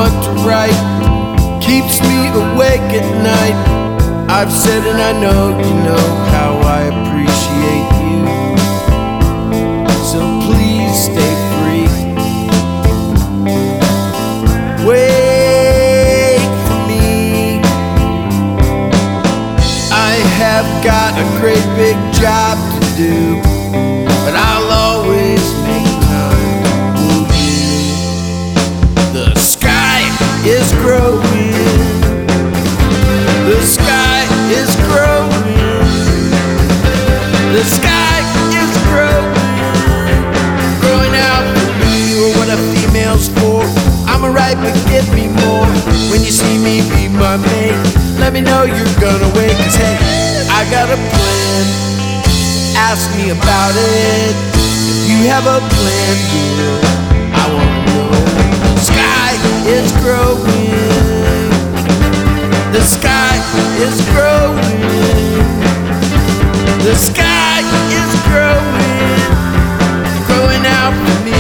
want to write keeps me awake at night. I've said and I know you know how I appreciate you. So please stay free. Wait for me. I have got a great big job to do, but I'll always make time for you. The sky is growing. The sky is growing. The sky is growing. Growing out for me, or what a female's for. I'm alright, but give me more. When you see me be my mate, let me know you're gonna wait. Cause hey, I got a plan. Ask me about it. If you have a plan, girl, I wanna know. The sky is growing. The sky is growing. The sky is growing. Growing out for me.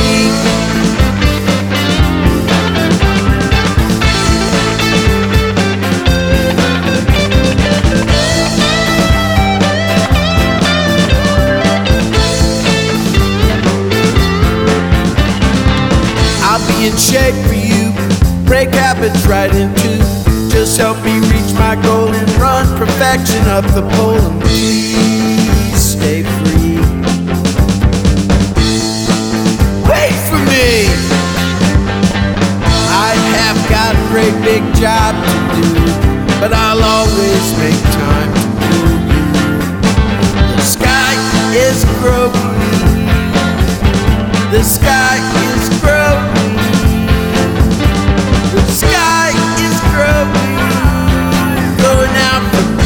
I'll be in shape for you. Break habits right in two. Just help me reach my goal and run perfection up the pole. And please stay free. Wait for me. I have got a great big job to do, but I'll always make time to do you. The sky is growing. The sky is growing. The sky is growing. Going out for me.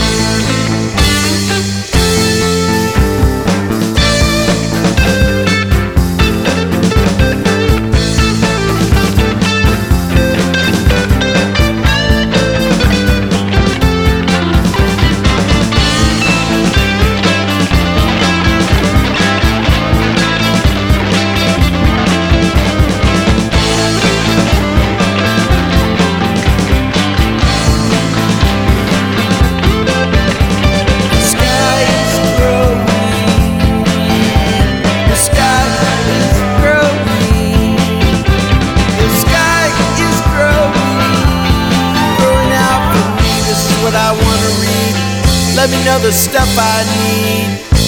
I wanna read. Let me know the stuff I need.